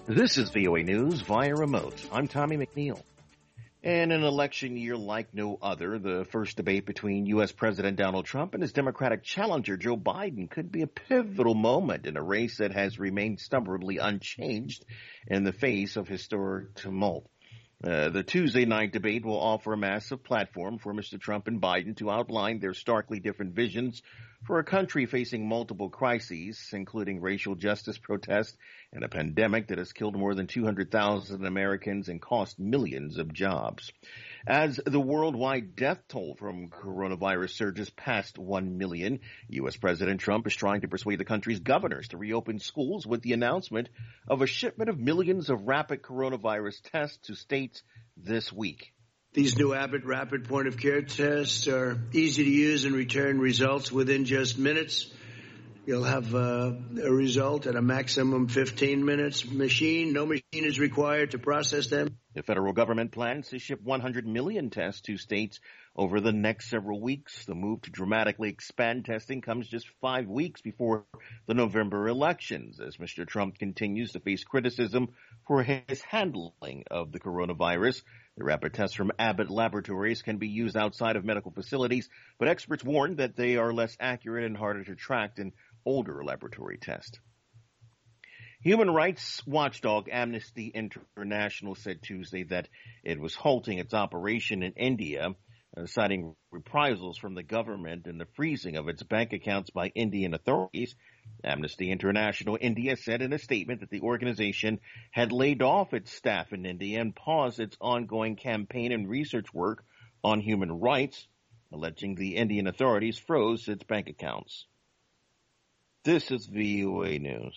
This is VOA News via remote. I'm Tommy McNeil. In an election year like no other, the first debate between U.S. President Donald Trump and his Democratic challenger Joe Biden could be a pivotal moment in a race that has remained stubbornly unchanged in the face of historic tumult. The Tuesday night debate will offer a massive platform for Mr. Trump and Biden to outline their starkly different visions for a country facing multiple crises, including racial justice protests and a pandemic that has killed more than 200,000 Americans and cost millions of jobs. As the worldwide death toll from coronavirus surges past 1 million, U.S. President Trump is trying to persuade the country's governors to reopen schools with the announcement of a shipment of millions of rapid coronavirus tests to states this week. These new Abbott rapid point-of-care tests are easy to use and return results within just minutes. You'll have a result at a maximum 15 minutes. No machine is required to process them. The federal government plans to ship 100 million tests to states over the next several weeks. The move to dramatically expand testing comes just 5 weeks before the November elections, as Mr. Trump continues to face criticism for his handling of the coronavirus. The rapid tests from Abbott Laboratories can be used outside of medical facilities, but experts warn that they are less accurate and harder to track than older laboratory tests. Human rights watchdog Amnesty International said Tuesday that it was halting its operation in India, citing reprisals from the government and the freezing of its bank accounts by Indian authorities. Amnesty International India said in a statement that the organization had laid off its staff in India and paused its ongoing campaign and research work on human rights, alleging the Indian authorities froze its bank accounts. This is VOA News.